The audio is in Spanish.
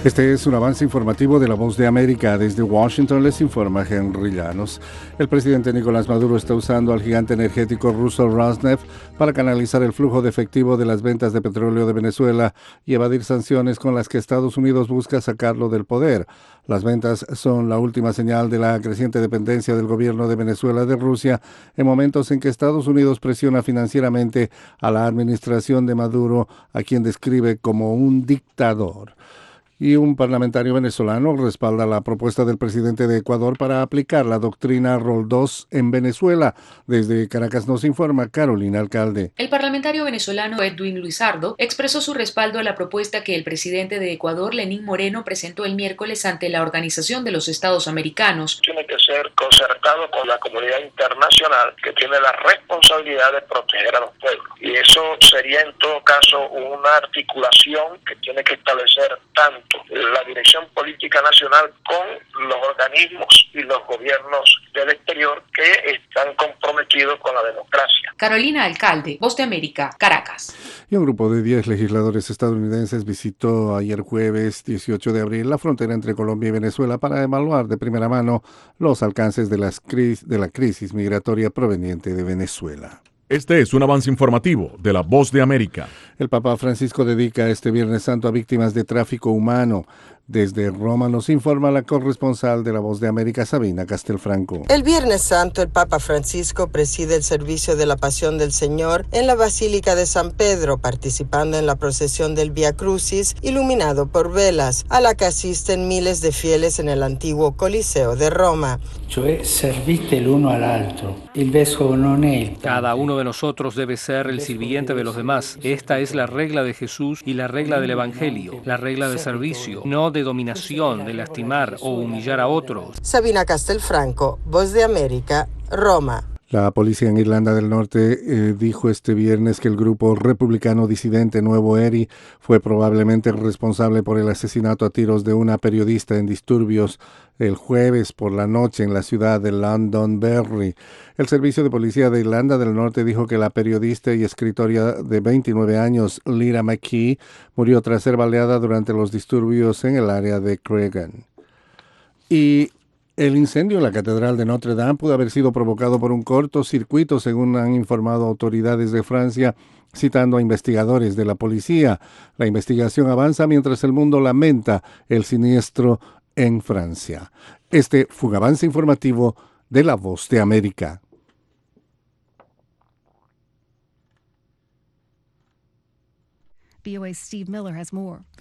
Este es un avance informativo de La Voz de América. Desde Washington les informa Henry Llanos. El presidente Nicolás Maduro está usando al gigante energético ruso Rosneft para canalizar el flujo de efectivo de las ventas de petróleo de Venezuela y evadir sanciones con las que Estados Unidos busca sacarlo del poder. Las ventas son la última señal de la creciente dependencia del gobierno de Venezuela de Rusia en momentos en que Estados Unidos presiona financieramente a la administración de Maduro, a quien describe como un dictador. Y un parlamentario venezolano respalda la propuesta del presidente de Ecuador para aplicar la doctrina Roldós en Venezuela. Desde Caracas nos informa Carolina Alcalde. El parlamentario venezolano Edwin Luisardo expresó su respaldo a la propuesta que el presidente de Ecuador, Lenín Moreno, presentó el miércoles ante la Organización de los Estados Americanos. Tiene que ser concertado con la comunidad internacional, que tiene la responsabilidad de proteger a los pueblos. Y eso sería en todo caso una articulación que tiene que establecer tanto la dirección política nacional con los organismos y los gobiernos del exterior que están comprometidos con la democracia. Carolina Alcalde, Voz de América, Caracas. Y un grupo de 10 legisladores estadounidenses visitó ayer jueves 18 de abril la frontera entre Colombia y Venezuela para evaluar de primera mano los alcances de la crisis migratoria proveniente de Venezuela. Este es un avance informativo de La Voz de América. El Papa Francisco dedica este Viernes Santo a víctimas de tráfico humano. Desde Roma nos informa la corresponsal de La Voz de América, Sabina Castelfranco. El Viernes Santo, el Papa Francisco preside el servicio de la Pasión del Señor en la Basílica de San Pedro, participando en la procesión del Vía Crucis, iluminado por velas, a la que asisten miles de fieles en el antiguo Coliseo de Roma. Servite el uno al otro. El vescovo non è il Cada uno de nosotros debe ser el sirviente de los demás. Esta es la regla de Jesús y la regla del Evangelio, la regla de servicio, no de dominación, de lastimar o humillar a otros. Sabina Castelfranco, Voz de América, Roma. La policía en Irlanda del Norte dijo este viernes que el grupo republicano disidente Nuevo ERI fue probablemente responsable por el asesinato a tiros de una periodista en disturbios el jueves por la noche en la ciudad de Londonderry. El Servicio de Policía de Irlanda del Norte dijo que la periodista y escritora de 29 años, Lyra McKee, murió tras ser baleada durante los disturbios en el área de Cregan. Y el incendio en la Catedral de Notre Dame pudo haber sido provocado por un cortocircuito, según han informado autoridades de Francia, citando a investigadores de la policía. La investigación avanza mientras el mundo lamenta el siniestro en Francia. Este fue un avance informativo de La Voz de América. VOA's Steve Miller has more.